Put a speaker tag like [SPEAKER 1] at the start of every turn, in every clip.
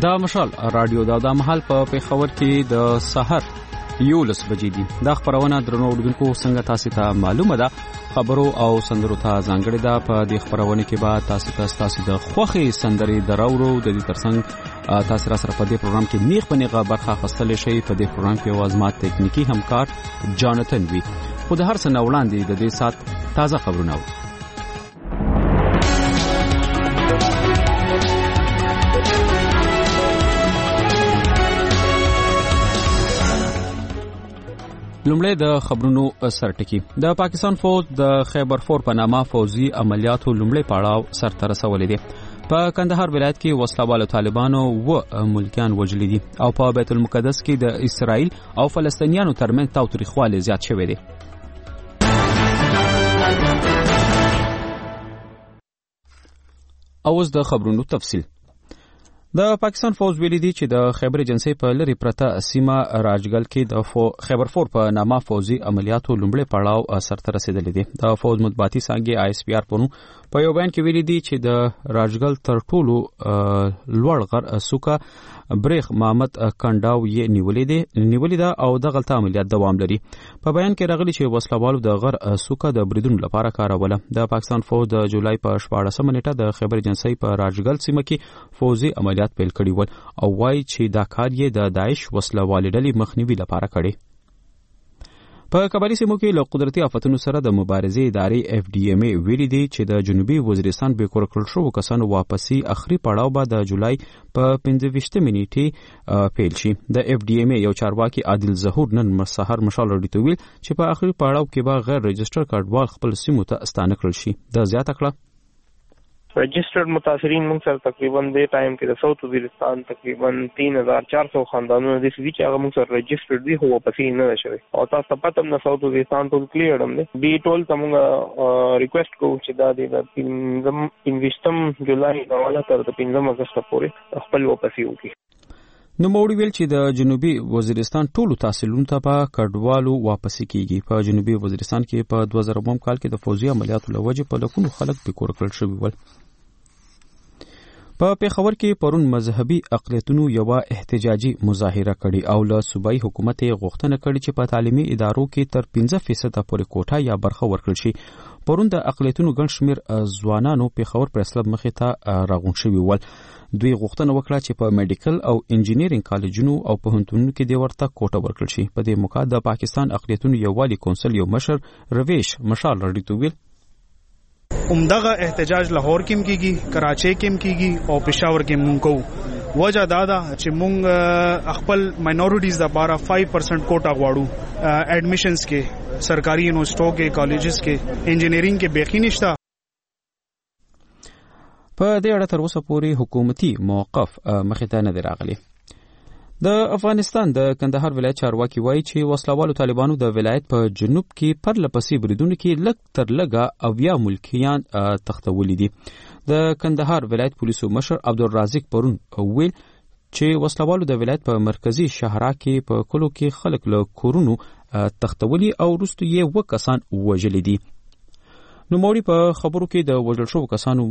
[SPEAKER 1] دا مشال رادیو دا محل په پیښور کې د سحر 11 بجې دي. دا خبرونه درنو اوریدونکو څنګه تاسو ته معلومه ده خبرو او سندرو ته ځانګړې ده. په دې خبرونه کې به تاسو د خوخي سندري دراورو د دې ترڅنګ تاسو را سره په دې پروګرام کې نیغ په نیغه برخه اخیستل شي. په دې پروګرام کې وازمات تکنیکی همکار جانتن وی. خو د هر څه نه وړاندې د دې سات تازه خبرونه لومړی د خبرونو سرټکی. د پاکستان فوج د خیبر فور په نامه فوزي عملیاتو لومړی پړاو سرته رسولې دي. په کندهار ولایت کې وسلوالو طالبانو ملکیان وژلي دي او په بیت المقدس کې د اسرائیل او فلسطینیانو ترمنځ تاوتریخوالی زیات شوی دی. اوس د خبرونو تفصیل. د پاکستان فوج ویلي دي چې د خیبر ایجنسی په لری پرته سیمه راجګل کې د خیبر فور په نامه فوزي عملیاتو لومړی پړاو سرته رسیدلی دي. د فوج مطبوعاتي څانګې ISPR په یو بیان کې ویلي دي چې د راجګل تر ټولو لوړ غر سوکا بریخ محمد کنداو یې نیولې ده او د غلطه عملیات دوام لري. په بیان کې راغلي چې وسلوالو د غر سوکا د بریدونو لپاره کاروله. د پاکستان فوج د جولای په 14 نیټه د خیبر ایجنسی په راجګل سیمه کې فوزي عملیات پیل کړي ول او وایي چې دا کار یې د داعش وسلوالې ډلې مخنیوي لپاره کړي. په قبایلی سیمو کې له قدرتي آفتونو سره د مبارزې ادارې FDMA ویلي دي چې د جنوبي وزیرستان به کور کړل شو کسانو واپسی اخري پړاو به د جولای په 15 نیټه پیل شي. د FDMA یو چارواکي عادل ظهور نن سحر مشال رډیته ویل چې په اخري پړاو کې به غیر رجستر کارډوال خپل سیمو ته استانه کړل شي. د زیاته کړه
[SPEAKER 2] رجسٹرڈ متاثرین منگ سر تقریباً دے ٹائم کے ساؤتھ وزیرستان تقریباً 3400 خاندانوں نے دسی چې هغه منگ سر رجسٹرڈ دی هو پسې نه شوی او تاسو پته نه ساؤتھ وزیرستان ټول کلیئر هم دی ټول تمغه ریکوست کو چې دا د 15 جولای حواله تر 15 اگست پورې خپل واپسی وکړي.
[SPEAKER 1] نو موړي ویل چې د جنوبي وزیرستان ټولو تحصیلونو ته په کډوالو واپسی کیږي. په جنوبي وزیرستان کې په 2009 کال کې د فوزي عملیاتو لوجه په لکونو خلک په کور کړل شوی ول. په پیښور کې پرون مذهبي اقلیتونو یو احتجاجي مظاهره کړې او له صوبایي حکومت غوښتنه کړې چې په تعلیمي ادارو کې تر 15% پورې کوټه یا برخه ورکړل شي. پرون د اقلیتونو ګڼ شمېر ځوانانو پیښور پریس کلب مخې ته راغونډ شوي ول. دوی غوښتنه وکړه چې په میډیکل او انجینیرینګ کالجونو او پوهنتونونو کې د ورته کوټه ورکړل شي. په دې موقع د پاکستان اقلیتونو یووالي کونسل یو مشر رویش مشال رډیته ویل
[SPEAKER 3] عمدغه احتجاج لاهور کې کیږي، کراچۍ کې کیږي او پېښور کې مونږ کوو. وجه دا ده چې مونږ خپل ماینورټیز د لپاره 5% کوټه غواړو اډمیشنز کې، سرکاري یونیورسيټو کې، کالجز کې، انجینیرینګ کې بیخي نشته.
[SPEAKER 1] په دې اړه تر اوسه پورې حکومتي موقف مخې ته نه دی راغلی. د افغانستان د کندهار ولایت چارواکي وایي چې وسلوالو طالبانو د ولایت په جنوب کې پرلپسې بریدونو کې لږ تر لږه 90 ملکیان تختولي دي. د کندهار ولایت پولیسو مشر عبدالرازق پرون ویل چې وسلوالو د ولایت په مرکزی شهرا کې په کلو کې خلک له کورونو تختولي او وروسته یې 2 کسان وژلي دي. نوموړي په خبرو کې د وژل شوو کسانو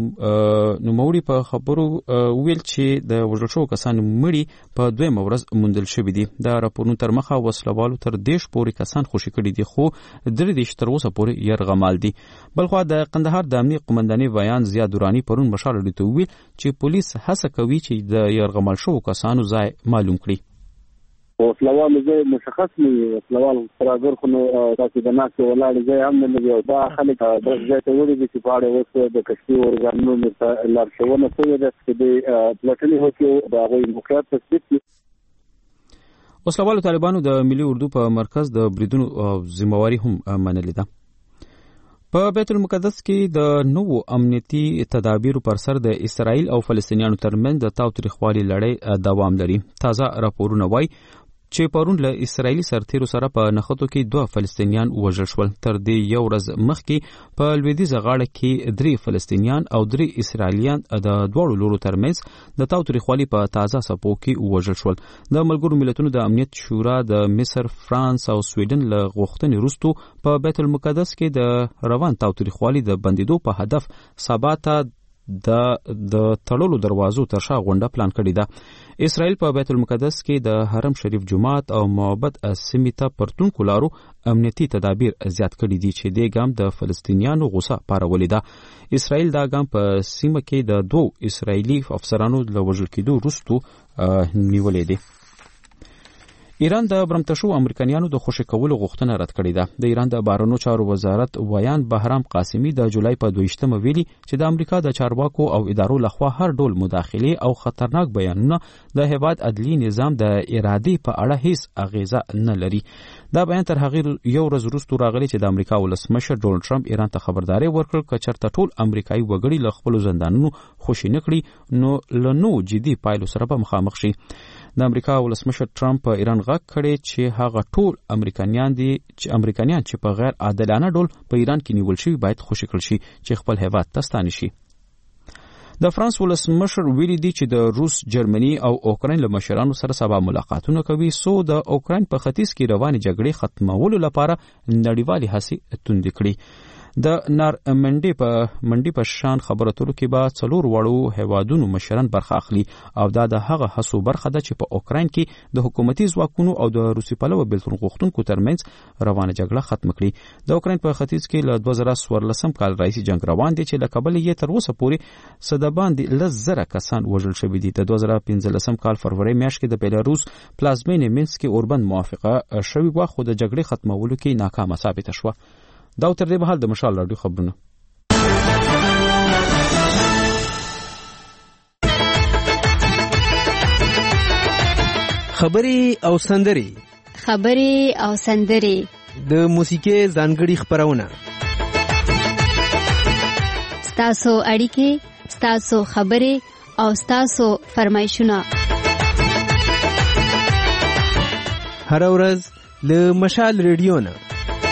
[SPEAKER 1] ویل چې د وژل شوو کسانو مړي په 2 ورځ موندل شوي دي. د راپورونو تر مخه وسلوالو تر 10 پورې کسان خوشي کړي دي خو 3 تر اوسه پورې يرغمال دي. بلخو د قندهار د امنیت قومنداني بیان زیاد دورانی پرون مشال لري ویل چې پولیس هڅه کوي چې د يرغمال شوو کسانو ځای معلوم کړي.
[SPEAKER 4] وسلوال زي مشخص نه وسلوال تراګر خو تاسو د ناس ولاړ ځای هم نه دی او دا خلک د ځای ته وړي چې پاړې وسه د کشتي ورغانونو لار شوونه کوي چې د پلاتنی هوکي د غوي مقرر تثبیت کی.
[SPEAKER 1] وسلوالو طالبانو د ملي اردو په مرکز د بریدونو ذمہواری هم منلې ده. په بیت المقدس کې د نوو امنیتي تدابیرو پر سر د اسرائیل او فلسطینیانو ترمنځ د تاوتریخوالي لړۍ دوام لري. تازه راپورونه وایي چې پرون له اسرایلی سرتیرو سره په نخښتو کې 2 فلسطینیان وژل شول. تر دې یو ورځ مخکې په لویدیځه غاړه کې 3 فلسطینیان او 3 اسرایلیان د دوړو لورو ترمنځ د تاوتریخوالي په تازه سپو کې وژل شول. د ملګرو ملتونو د امنیت شورا د مصر، فرانس او سویډن له غوښتنې وروسته په بیت المقدس کې د روان تاوتریخوالي د بندیدو په هدف سبا ته د تړلو دروازو تر شا غونډه پلان کړې ده. اسرائیل په بیت المقدس کې د حرم شریف جماعت او معبد سیمې ته پرتونکو لارو امنیتي تدابیر زیات کړي دي چې د ګام د فلسطینیانو غوسه پارولې ده. اسرائیل دا ګام په سیمه کې د 2 اسرائیلي افسرانو له وژل کېدو وروسته نیولې دي. ایران د برمتشو امریکایانو د خوشی کولو غوښتنه رد کړې ده. د ایران د بهرنیو چارو وزارت ویان بهرام قاسمی د جولای په 22 ویلي چې د امریکا د چارواکو او ادارو لخوا هر ډول مداخله او خطرناک بیانونه د هیواد عدلی نظام د ارادې په اړه هیڅ اغیزه نه لري. دا بیان تر هغه یو ورځ وروسته راغلی چې د امریکا ولسمشر ډونالد ټرمپ ایران ته خبرداري ورکړ چې چرته ټول امریکایي وګړي له خپل زندانونو خوشی نکړي نو لنو جدي پایلو سره به مخامخ شي. د امریکا ولسمشر ټرمپ په ایران غږ کړي چې هغه ټول امریکایان چې په غیر عادلانه ډول په ایران کې نیول شوي باید خوشی کړل شي چې خپل هیواد ته ستانه شي. د فرانس ولسمشر ویلي دی چې د روس، جرمني او اوکراین له مشرانو سره سبا ملاقاتونه کوي سو د اوکراین په ختیځ کې روانې جګړې ختمولو لپاره نړیوالې هڅې توندې کړي. د منډي په شان خبرو اترو کې به 4 وړو هیوادونو مشران برخه اخلي او دا د هغه هڅو برخه ده چې په اوکراین کې د حکومتي ځواکونو او د روسي پلوه بېلتون غوښتونکو ترمنځ روانه جګړه ختم کړي. د اوکراین په ختیځ کې له 2014 کال راهیسې جنگ روان دی چې له کبل یې تر اوسه پورې صد باندې 10,000 کسان وژل شوي دي. د 2015 کال فروری میاشت کې د بیلاروس پلازمینې مینسک کې اوربند موافقه شوې وه خو د جګړې ختمولو کې ناکامه ثابته شوه. دا تر دې مهال د مشال راډیو خبرونه.
[SPEAKER 5] خبرې او سندرې
[SPEAKER 6] د موسیقي ځانګړي خبرونه.
[SPEAKER 5] ستاسو اړیکې، ستاسو خبرې او ستاسو فرمایشونه
[SPEAKER 6] هر ورځ له مشال ریډیو نه.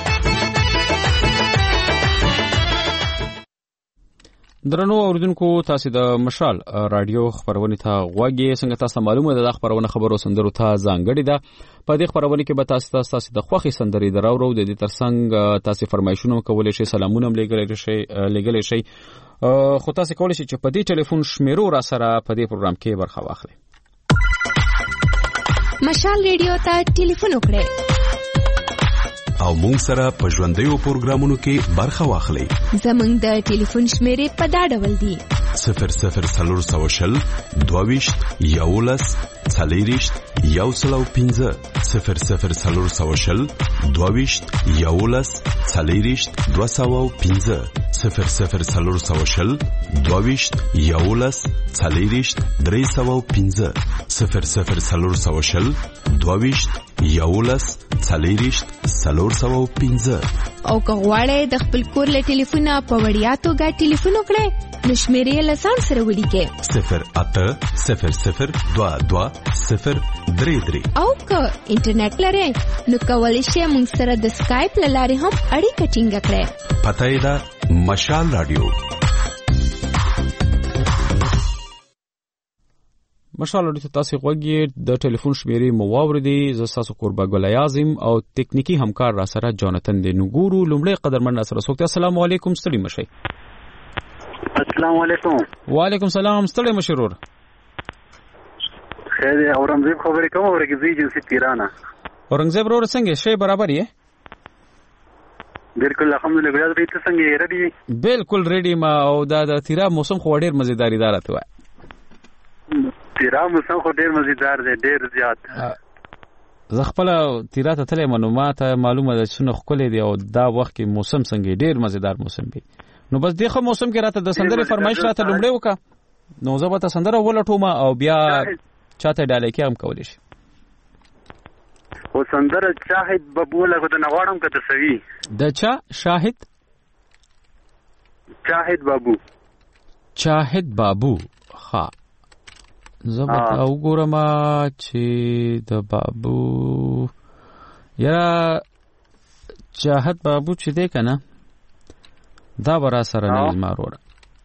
[SPEAKER 1] درنو اوریدونکو، تاسو د مشال رادیو خبرونه ته غوږی. څنګه تاسو معلومه ده د خبرونه خبرو سندرو ته ځانګړي ده. په دې خبرونه کې به تاسو د خوخي سندري دراورو د دې ترڅنګ تاسو فرمایشونه کولای شئ، سلامونه لګولای شئ. خو تاسو کولای شئ چې په دې ټلیفون شمیرو را سره په دې پروګرام کې برخه واخلئ.
[SPEAKER 5] مشال ریډیو ته ټلیفون وکړئ
[SPEAKER 7] او مونږ سره په ژوندیو پروګرامونو کې برخه واخلئ.
[SPEAKER 5] زمونږ د ټلیفون شمیرې په دا ډول دي:
[SPEAKER 7] 00 22 11 40 105 00 22 11 40 205 00 22 11 40 305 00 22 11 40 305.
[SPEAKER 5] او که غواړئ د خپل کور له ټلیفونه په وړیا توګه ټلیفون وکړئ نو شمیرې له ځان سره ولیکئ
[SPEAKER 7] 0800 22 033.
[SPEAKER 5] او که انټرنیټ لرئ نو کولی شئ موږ سره د سکایپ له لارې هم اړیکه ټینګه کړئ.
[SPEAKER 7] پته یې ده مشال رادیو.
[SPEAKER 1] مشال رادیو ته تاسو غوږی د ټلیفون شمیرې مو واوریدي. زه تاسو قربا ګل اعظم او تکنیکی همکار را سره جانتن دی نګورو. لومړی قدرمن سره سوکته. السلام علیکم. ستړي مشئ.
[SPEAKER 4] السلام علیکم.
[SPEAKER 1] وعلیکم السلام. ستړي مشرور.
[SPEAKER 4] خیر اورنګزیب خبرې کوم اورګزی جنسي تیرانه.
[SPEAKER 1] اورنګزیب ورور څنګه شی برابر یې؟
[SPEAKER 4] بالکل الحمدلله. بیا دې ته څنګه ریډي؟ بالکل
[SPEAKER 1] ریډي ما. او دا تیرا موسم خو ډیر مزیداری دارته وای.
[SPEAKER 4] تیرا موسم خو ډیر مزیدار دی، ډیر زیات.
[SPEAKER 1] زه خپل تیرا ته تلې معلومات معلومه ده چې نو خپل دی او دا وخت کې موسم څنګه ډیر مزیدار موسم دی. نو بس دغه موسم کې راته د سندرې فرمایش راته لومړی وکړه نو زه به ته سندره ولټوم او بیا چاته ډالې کې هم کولی شي.
[SPEAKER 4] او سندره شاهد بابو له د نغواړم کته سوي
[SPEAKER 1] د چا شاهد بابو ها زبط او ګورم چې د بابو یا شاهد بابو چې دی کنه دا برا سره نه زماروره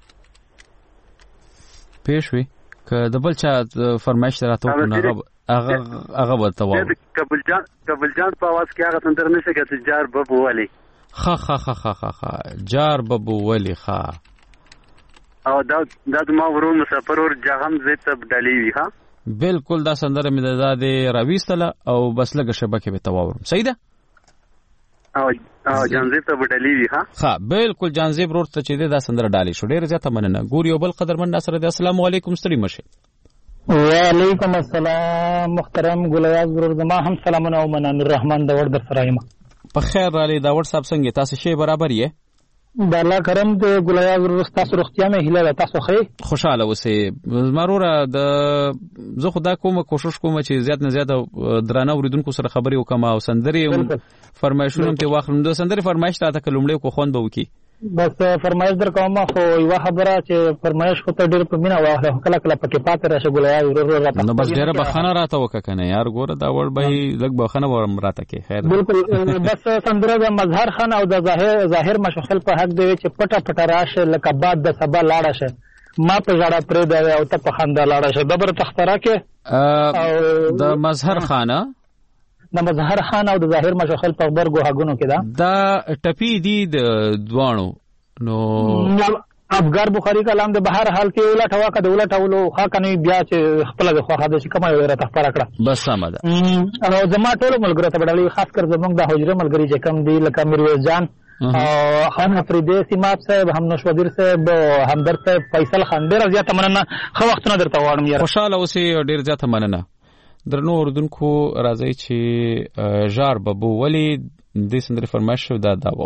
[SPEAKER 1] پېښوي که د بل چا فرمایش راته وکړو هغه به ته وایي
[SPEAKER 4] کابل جان په आवाज کې هغه تندر نشي کېږي جار بابو ولی
[SPEAKER 1] خا جار بابو ولی خا
[SPEAKER 4] او دا ما ورور مسافر ور جهان زیت بدلی وی ها
[SPEAKER 1] بالکل دا سندره مې د راويستله او بس لګه شبکه به تواورم صحیح ده
[SPEAKER 4] او جانزیب ته بدلی وی ها
[SPEAKER 1] بالکل جانزیب ورور ته چې دا سندره ډالې شو ډیر زیاته مننه ګور یو بل قدرمن سره د السلام علیکم ستړي مشه
[SPEAKER 8] وعلیکم السلام محترم ګلیاز ورور زما هم سلامونه او منان الرحمن دا ور در سره یم
[SPEAKER 1] په خیر را لې دا وټس اپ څنګه تاسو شی برابر یې
[SPEAKER 8] د الله کرم د ګلیاز ورور تاسو روغتیا مې هیله تاسو خې
[SPEAKER 1] خوشاله اوسئ زمروره د زه خدا کوم کوشش کوم چې زیات نه زیات درانه اوریدونکو سره خبرې وکم او سندري فرمایشونه ته واخلم د سندري فرمایش راته کلمړې کو خوند به وکي
[SPEAKER 8] بس فرمایش در کوم خو یو خبره چې فرمایش خو ته ډېر په مینا واخله کله کله پکې پاتې راشه ګلیاز ورور راته
[SPEAKER 1] نو بس ډېر بخانه راته وکنه یار ګوره دا ور به لګ بخانه ورم راته کې خیر
[SPEAKER 8] بالکل بس سندره د مظهر خان او د ظاهر مشخل په حق دی چې پټه پټه راشه لکه باد د سبا لاړه شه ما په ژړه پرې دی او ته په خندا لاړه شه دبر تختره کې
[SPEAKER 1] د مظهر خان
[SPEAKER 8] د مظهر خان او د ظاهر مشخل په برګو هغونو کې
[SPEAKER 1] دا ټپی دي د دوانو نو
[SPEAKER 8] افغان بخاری کلام د بهر حال کې ولټه واکه د ولټولو خاکنه بیا چې خپل د خواخه د کومه ویره تخپره کړه
[SPEAKER 1] بس سم ده
[SPEAKER 8] او زما ټول ملګری ته بدلی خاص کر زمونږ د حجره ملګری چې کم دی لکه میرویس جان خان افریدی سیماب صاحب هم نشودیر صاحب همدرد صاحب فیصل خان ډیر زیاته مننه خو وخت نه درته واړم یاره
[SPEAKER 1] خوشاله اوسئ ډیر زیاته مننه درنو اوردونکو راځي چې ژار ببو ولی د سندري فرمایش شو دا داوو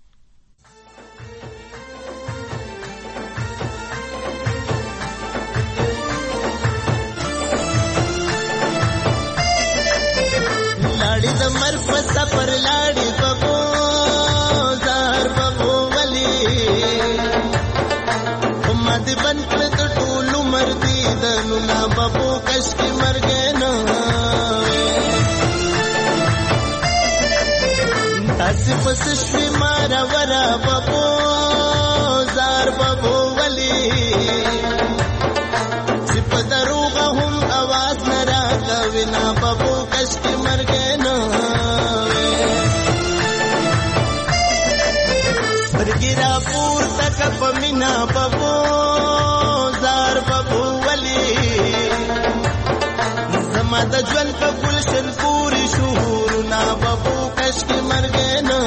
[SPEAKER 9] لاړې د مرګ په سفر لاړې ببو زار ببو ولی هم دې بن کړ د ټولو مرګي د نونا ببو کش کې مرګ نه تاسو پس شوي مارا ورا ببو زار ببو ولی چې په دروغه هم आवाज نه راکوي نه ببو کش کې مرګ نه سترګې را پورته کړه په مینا ببو زار ببو ولی زما د ژوند په ګلشن پورې شهورونه ببو کش کې مرګ نه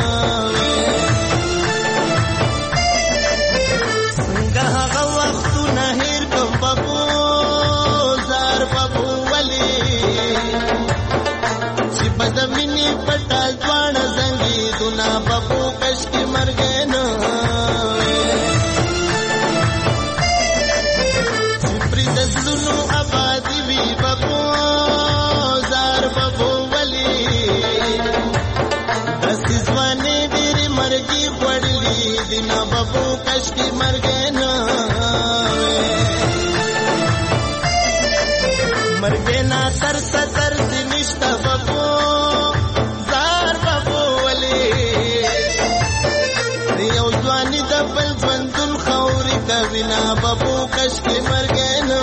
[SPEAKER 9] څنګه هغه وختونه هېر کړم ببو زار ببو ولی چې په د مینې پټه ځوانه زنګېدونه ببو کش کې مرګ نه چې پرې د زړونو آبادي وي ببو زار ببو ولی داسې ځوانې ډېرې مرګي خوړلي دي نه ببو کش کې مرګ نه مرګ نه تر ستر دې نشته ببو زار ببو ولی یو ځواني د بل ژوندون خاورې کوي نه ببو کش کې مرګ نه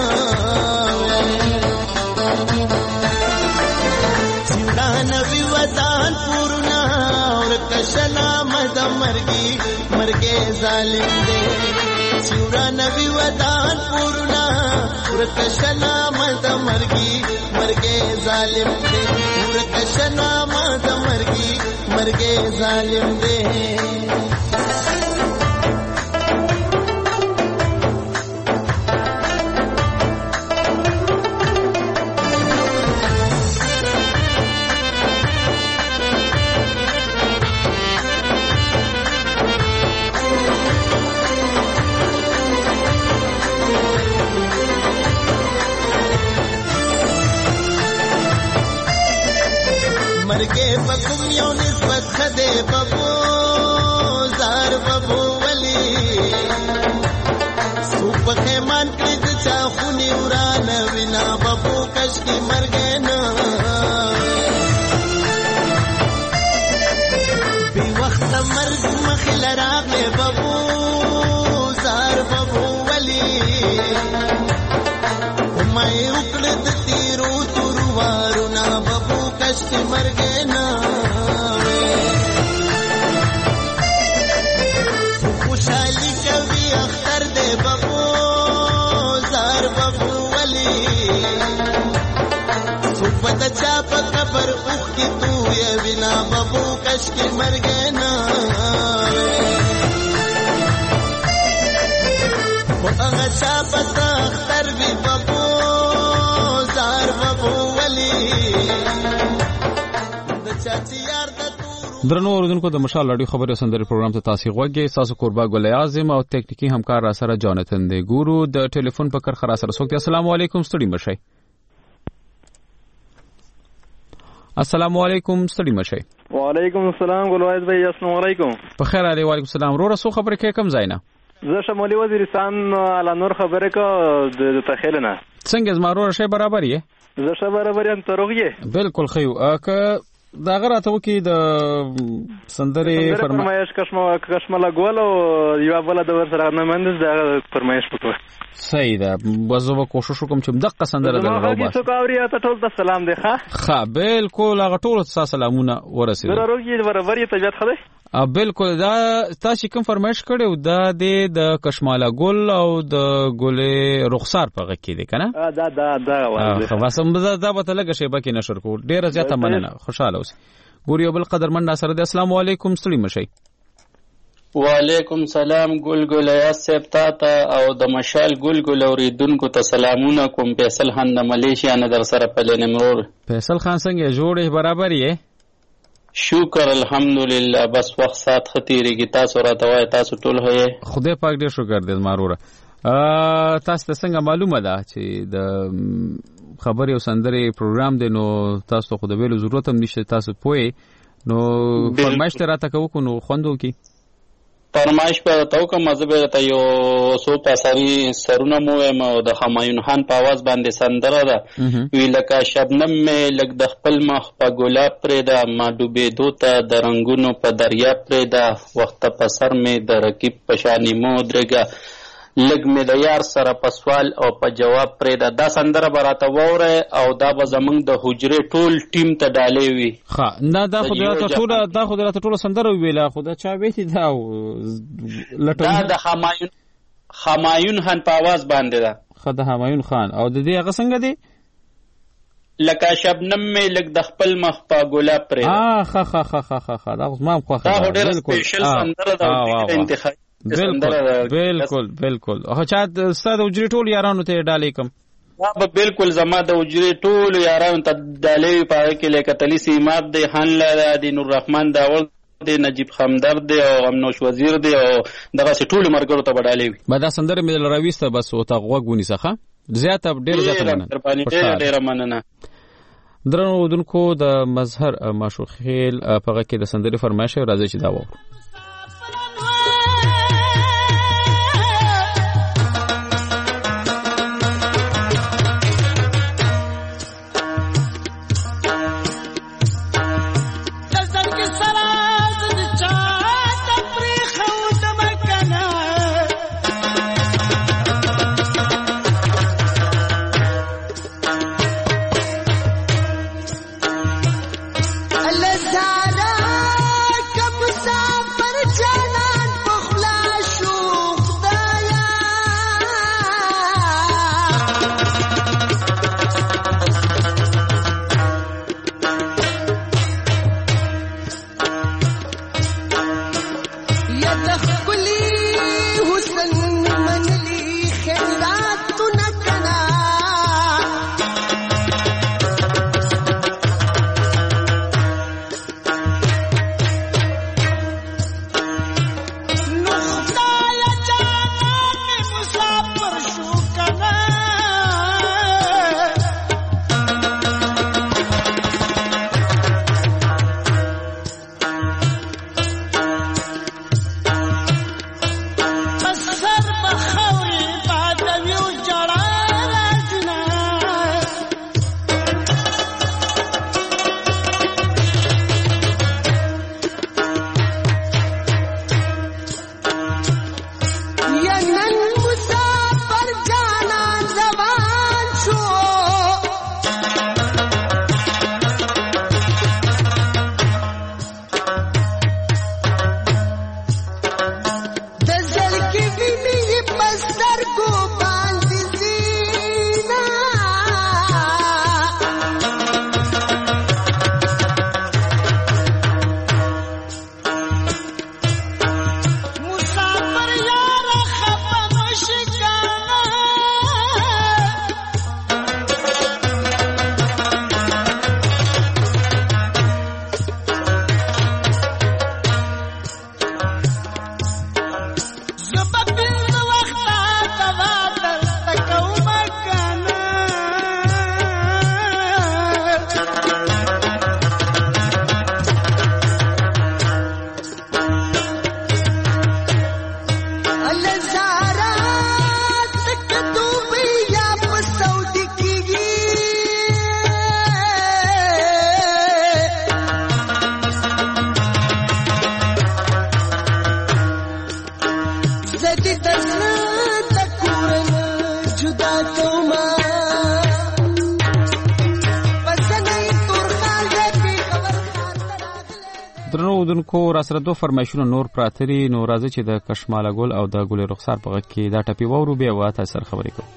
[SPEAKER 9] نبی وطن پورنا اور کشنا مد مرگی مرگے ظالم دے سورا نبی وطن پورنا اور کشنا مد مرگی مرگے ظالم دے اور کشنا مد مرگی مرگے ظالم دے مرګه بکم یو نسبت خده ببو زار ببو ولی سوپ خیمان کړي چا خونی وران وینا ببو کش کی مرګ نه بی وخت مرګ مخل راغله ببو زار ببو ولی مې وکړه د تیرو تروارو نا ببو کش کی مرګ نه خوشالي کوي اختر دې ببو की तू ये बिना बबू कश के मर गए ना वो अगचा पता अख्तर भी बबू जार बबू वली द चाची यार द
[SPEAKER 1] درنو اوردونکو د مشال رادیو خبري سندري پروګرام ته تاسو غوږی تاسو قربا ګل اعظم او ټکنیکی همکار را سره جانتن دی ګورو د ټلیفون په کر خرا سره سوکته السلام علیکم ستړي مشي السلام علیکم ستړي مشي
[SPEAKER 10] وعلیکم السلام ګلوایز بھائی السلام علیکم
[SPEAKER 1] په خیر علی وعلیکم السلام رو رسو خبره کې کم زینا
[SPEAKER 10] زه شمالي وزیرستان علا نور خبره کو د تخیلنا
[SPEAKER 1] څنګه زمارو شی برابر یې
[SPEAKER 10] زه شی برابر یم تروغه
[SPEAKER 1] بالکل خیو که دا غراته وکي د سندري
[SPEAKER 10] فرمایش کشمله ګول او یو بل د ور سره نه مندز دا فرمایش وکړه
[SPEAKER 1] صحیح ده وزو کوشش وکم چې دغه سندره د راو بس
[SPEAKER 10] څو کاوري ته ټول د سلام دی
[SPEAKER 1] ښه بالکل هغه ټول سلامونه ورسېږي
[SPEAKER 10] ضروري برابر طبيعت خده
[SPEAKER 1] بالکل دا تاسو کوم فرمایش کړو دا د کشماله ګل او د ګلې رخسار په غکې دي کنه
[SPEAKER 10] دا
[SPEAKER 1] خلاصم دا به تلګه شی بکې نشر کو ډیره زیاته مننه خوشاله اوسئ ګوري بل قدرمن سره د السلام علیکم ستړي مشي
[SPEAKER 11] وعلیکم سلام ګل یا سپتا ته او د مشال ګل اوریدونکو ته سلامونه کوم فیصل خان د ملیشیا نه در سره په لنمرور
[SPEAKER 1] فیصل خان څنګه جوړې برابر یې
[SPEAKER 11] شکر الحمدلله بس وخت سات خطیریږي تاسو راته وای تاسو ټول هي
[SPEAKER 1] خدای پاک دې شکر دې ماروره تاسو ته څنګه معلومه ده چې د خبري او سندري پروګرام دی نو تاسو خو د ویلو ضرورت هم نشته تاسو پوي نو فرمایش ته راته کوو نو خوندو کی
[SPEAKER 11] فرمایش په تاو کوم مزه ته یو سو پاساري سرونه مو او د همایون خان په आवाज باندې سندره ده وی لکه شبنم مې لګ د خپل مخ په ګلاب پرې ده ما ډوبې دوته د رنگونو په دریا پرې ده وخت په سر مې د رقیب پشانی مو درګه لګ مې د یار سره په سوال او په جواب پرې ده دا سندره براته ووره او دا به زمنګ د حجره ټول ټیم ته ډالې وي
[SPEAKER 1] ها نه دا خو درته ټول سندره ویلا خو دا چا ویتي دا
[SPEAKER 11] لټو دا د همایون خان په आवाज باندې ده
[SPEAKER 1] خو د همایون خان او د دې هغه څنګه دی
[SPEAKER 11] لکه شبنم مې لګ د خپل مخ په ګلاب پرې
[SPEAKER 1] ها دا ما خو
[SPEAKER 11] دا ډېر سپیشل سندره ده انتخاب
[SPEAKER 1] بالکل هغه چا ستاسو د وجري ټول یارانو ته ډالې کم
[SPEAKER 11] بالکل زما د وجري ټول یارانو ته ډالې پاره کې لکه تلی سیمات دی خان لاله دی نور رحمان داول دی نجیب خمدرد دی او امنوش وزیر دی او دغه ټول مرګرو ته ډالې وي
[SPEAKER 1] بعد سندره مې لراويسته بس او تا غوګونی څخه زیاته ډېر
[SPEAKER 11] مننه
[SPEAKER 1] درنو ودونکو د مظهر ماشوخیل پغه کې د سندري فرمایش راځي چې دا و
[SPEAKER 9] कब मुसाफिर
[SPEAKER 1] درنو ودونکو را سره دوه فرمایشونه نور پراته دي، نو راځي چې د کشماله ګل او د ګل رخسار په غږ کې دا ټپي واورو، بیا به تاسو سره خبرې کوو.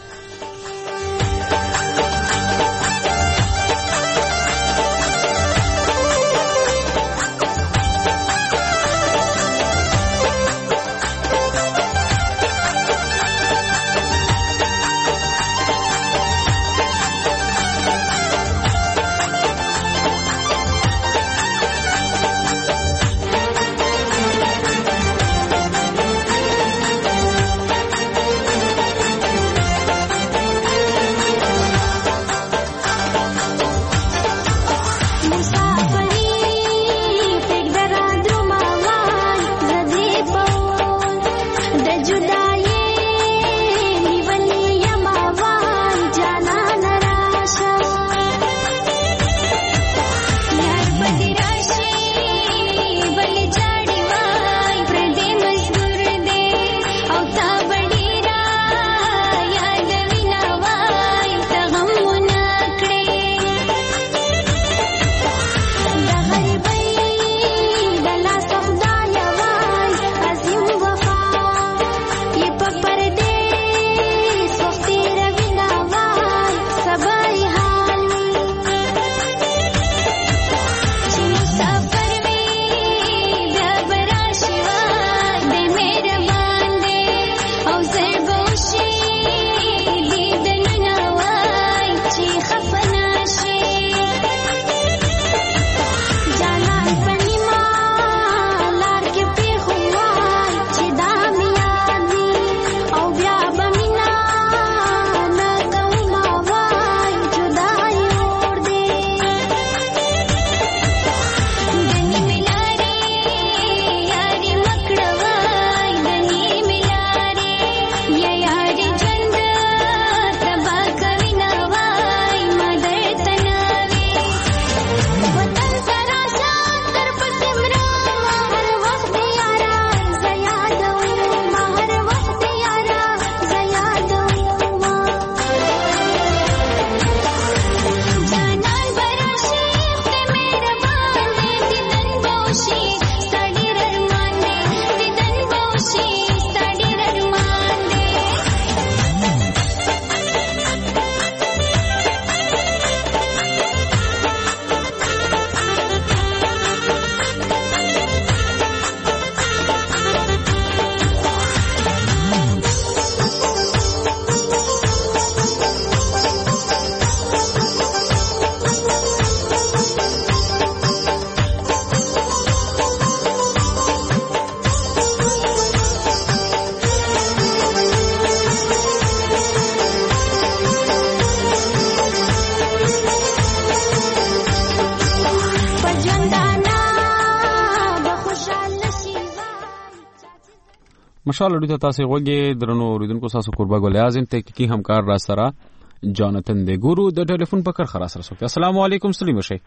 [SPEAKER 1] مشال لري تاسو غوږی درنو اوریدونکو تاسو قربا ګل اعظم تحقیقي همکار را سره جانتن دی ګورو د ټلیفون په کر خلاص رسوي. السلام علیکم سلیم شي.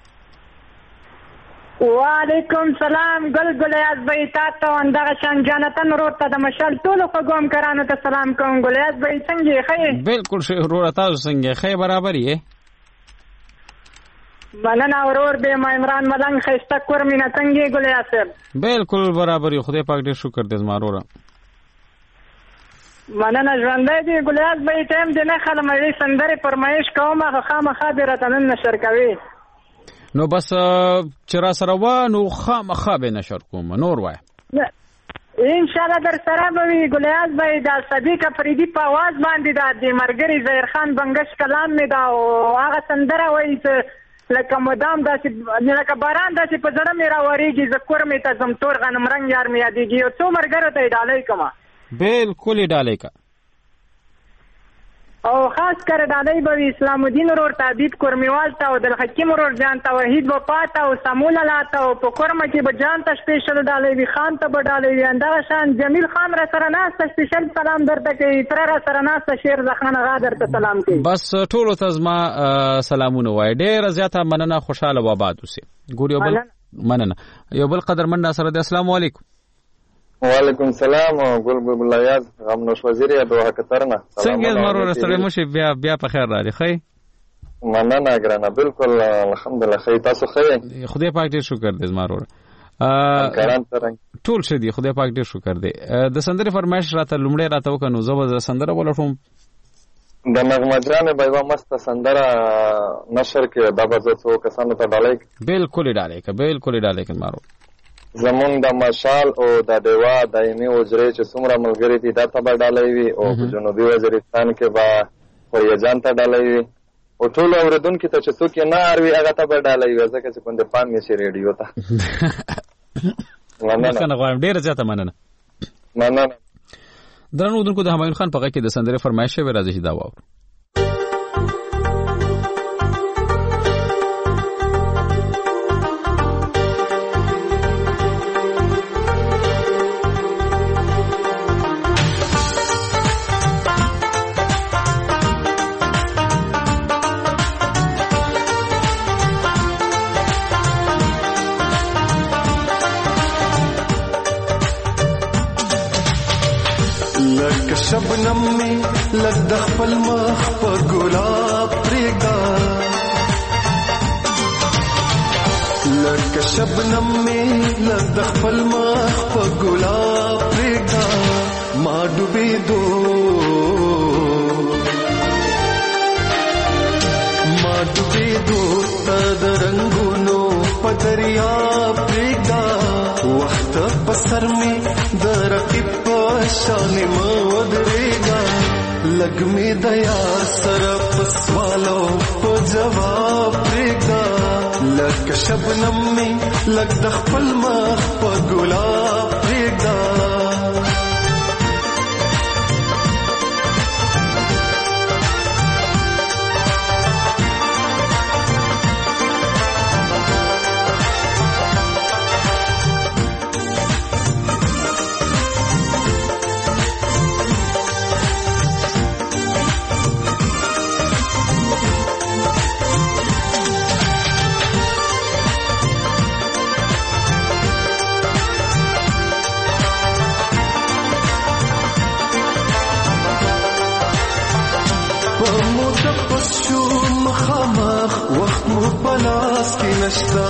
[SPEAKER 12] وعلیکم سلام ګل اعظم بیتا ته اندغه شان جانتن ورته د مشال ټول قوم کرانو ته سلام کوم. ګل اعظم بیت څنګه خې؟ بالکل شه ورته تاسو څنګه خې برابر یې؟ مننه ورور به ما عمران ملنګ خسته کورمینه څنګه ګل اعظم؟ بالکل برابر یې، خدای پاک دې شکر دې زما وروره. مننه ژوندۍ دی ګل اعظم به ټیم دې نه خلمې سندره فرمایش کوم هغه خامخا دې راته نن نشر کوي. نو بس چې را سره و نو خامخا به نشر کوم نور وای ان شاء الله در سره به وي. ګل اعظم به د صدیق افریدي په आवाज باندې د مرګري ظاهر خان بنگش کلام می دا او هغه سندره وایي چې لکه مدام داسې لکه باران داسې په زړه مې راورېږي ذکر مې ته زم تور غنم رنګ یار مې یادېږي یو څو مرګرو ته یې ډالۍ کومه. بالکل یې ډالۍ کا او خاص کر ډالۍ به اسلام الدین ورور ته حبیب کورمیوال ته او دلحکیم ورور جان ته وحید وفا ته او سمول الله ته او په کورمه کې به جان ته سپیشل ډالۍ وي، خان ته به ډالۍ وي، همدغه شان جمیل خان را سره ناسته سپیشل سلام درته کوي، تره را سره ناسته شیر زخان غا درته سلام کوي. بس ټولو ته زما سلامونه وایي. ډېره زیاته مننه، خوشحاله و آباد اوسئ. ګور یو بل مننه یو بل قدرمن را سره د السلام علیکم. وعلیکم السلام ګل یاز غمنوش وزیر یا دوه کترنه څنګه زمرو سره مشه بیا په خیر راځي. خی مننه ګرانه بالکل الحمدلله. خی تاسو خی؟ خدای پاک دې شکر دې زمرو.
[SPEAKER 13] همکاران سره
[SPEAKER 1] ټول شه دي خدای پاک ډیر شکر دی. د سندرې فرمایش راته لومړی راته وکړو زه به سندره ولټوم.
[SPEAKER 13] د نغمه جان به یوه مسته سندره نشر کې دا به زه څو کسانو ته ډالۍ
[SPEAKER 1] بالکل ډالۍ که بالکل ډالۍ که مارو
[SPEAKER 13] زمونږ د مشال او د ډیوا دایمي حجرې چې څومره ملګري دي دا ته به ډالۍ وي او په جنوبي وزیرستان کې به خوریه جان ته ډالۍ وي او ټولو اورېدونکي ته چې څوک یې نه اروي هغه ته به ډالۍ وي ځکه چې پندې پام یې شي ریډیو ته.
[SPEAKER 1] مننه غواړم ډېره زیاته مننه. درنو اورېدونکو د همایون خان په غږ کې د سندرې فرمایش شوی راځي چې دا واورو.
[SPEAKER 14] شبنم می لگ د خپل مخ په ګلاب پرېږده لکه شبنم می لگ د خپل مخ په ګلاب پرېږده ما ډوبېدو ته د رنګونو په دریاب پرېږده وخت په سر می د رقیب په شان مه ودرېږه لږ مې د یار سره په سوالو په جواب پرېږده لکه شبنم مې لږ د خپل مخ په ګلاب پرېږده وخت مو پلاس کې نشتا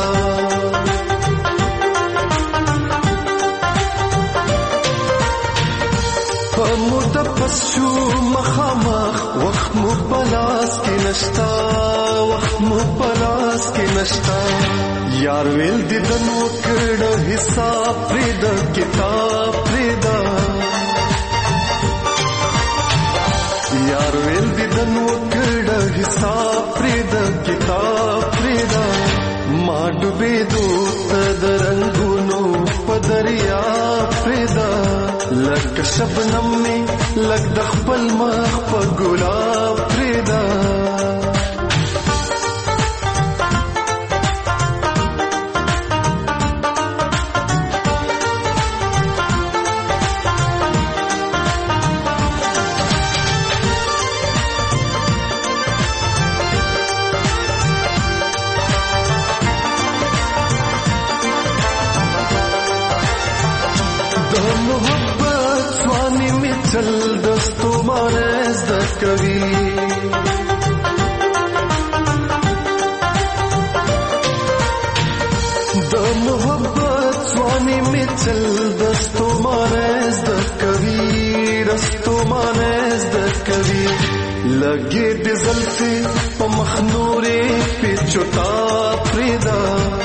[SPEAKER 14] په متپس شو مخامخ وخت مو پلاس کې نشتا وخت مو پلاس کې نشتا یار ویل دي د نو کړه حساب پرې د کتاب پرې دا یار ویل دي د نو کړه حساب پرې د کتاب پرې دا ما ډوبېدو ته د رنګونو په دریا پرې دا لکه شبنم مې لږ د خپل مخ په ګلاب پرې دا چل دستو مانز دکوی د محبت سوانی می چل دستو مانز دکوی رستو مانز دکوی لگے دی زلفی پا مخنوری پی چوتا پریدا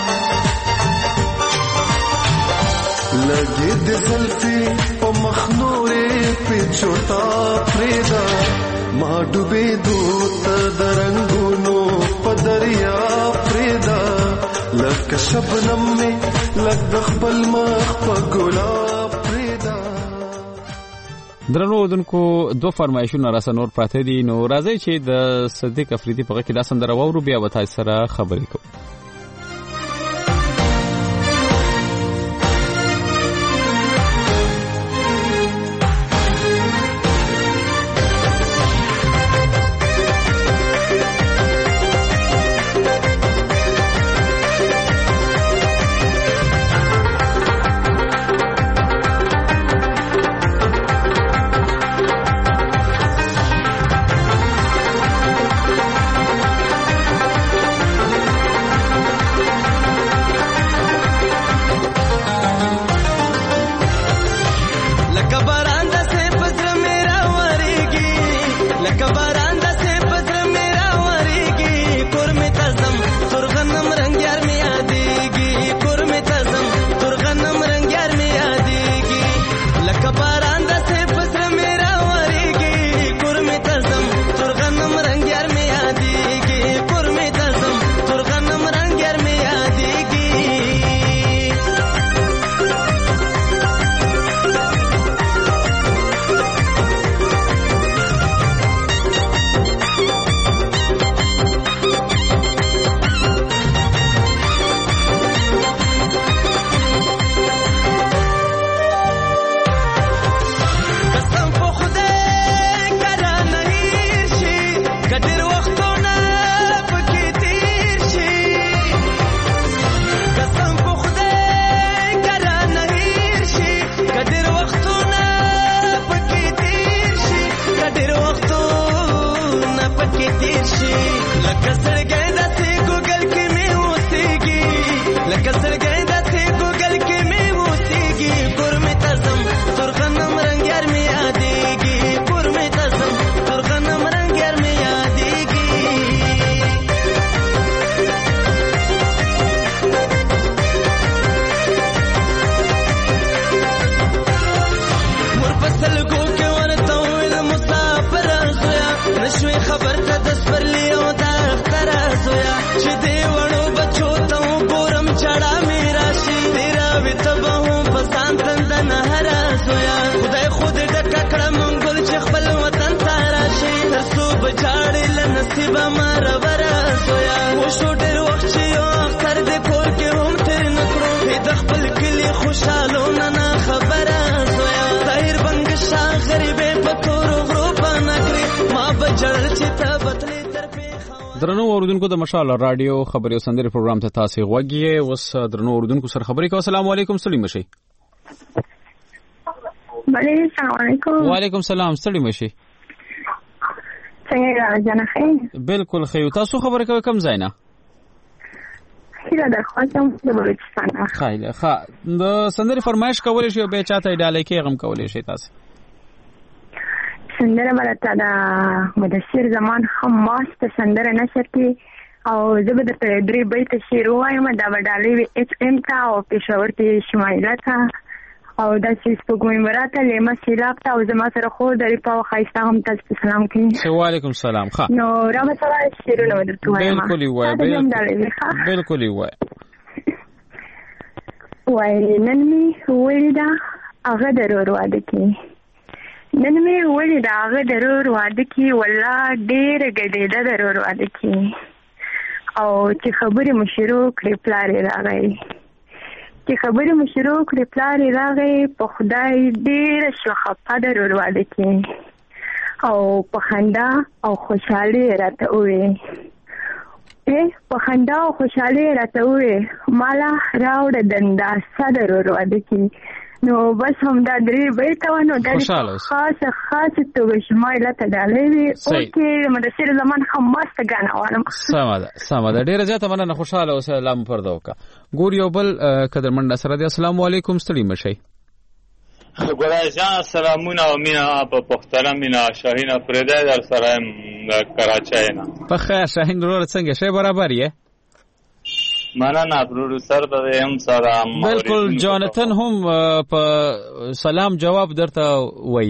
[SPEAKER 14] لگے دی زلفی پا مخنوری پی چوتا پریدا ما ډوبېدو ته د رنګونو په دریا پریدا لکه شبنم مې لږ د خپل مخ په ګلاب پریدا.
[SPEAKER 1] درنو اورېدونکو دوه فرمایشونه راسه نور پراته دي نو راځئ چې د صدیق افریدي په غږ کې دا سندره واورو بیا به تاسو سره خبرې کوو.
[SPEAKER 9] خوشالو نه خبره زویا ظاهر بنګ شاه غریبې په تور غروب نګري ما بجړ چې ته بتلې تر
[SPEAKER 1] درنو اوردونکو د مشال رادیو خبري سندري پروګرام ته تاسو غوږی اوس درنو اوردونکو سره خبري کوم. السلام علیکم سلیم شي.
[SPEAKER 15] السلام علیکم.
[SPEAKER 1] وعلیکم السلام سلیم شي.
[SPEAKER 15] څنګه راځنه خیر؟
[SPEAKER 1] بالکل خیر. تاسو خبرې کوي کوم ځای نه؟
[SPEAKER 15] خیره در خواستم د بلوچستان.
[SPEAKER 1] خیره ښه د سندري فرمایش کولای شي به چاته ډالۍ کې غم کولای شي تاسو.
[SPEAKER 15] سندره برته دا مدثر زمان هم ماست سندره نشر کی او زه به د درې بیت شعر وایم دا ډالۍ اچ ام تا او پېښور کې شمایله تا او دا چې سپوږمۍ مراته لیمه سیلاب تا او زما سره خو درې په خایسته هم تاسو سلام کوي.
[SPEAKER 1] وعلیکم السلام. ښه
[SPEAKER 15] نو را به سره شعرونه ودرته وایم.
[SPEAKER 1] بالکل وای بالکل وای
[SPEAKER 15] وای نن می ولیدا هغه درور واده کی نن می ولیدا هغه درور واده کی والله ډېر ګډېده درور واده کی او چې خبرې مشرو کړې پلارې راغی چې خبرې مشرو کړې پلارې راغی په خدای ډېره شوه خفه درور واده کی او په خندا او خوشحالي راته ووې په خندا او خوشحالي راته ووې مالا راوړه دنداسه درور واده کی نو بس هم دا درې بیته و نو دا خاصه توګه شمایله ته ډالۍ وي اوکې مدثر زمان هم ماسته ګاڼه غواړم.
[SPEAKER 1] سمه ده ډېره زیاته مننه خوشحاله اوسه الله مو پرده وکړه. ګور یو بل قدرمند سره دی. السلام علیکم ستړي مه شئ.
[SPEAKER 16] ګلای جان سلامونه او مینا په پختره مینا شاهین افریدی در سره کراچۍ نه
[SPEAKER 1] په خیر شاهین ورور څنګه شی برابر یې
[SPEAKER 16] مننه پروډوسر ته هم سلام.
[SPEAKER 1] بالکل جانتن هم په سلام جواب درته وای.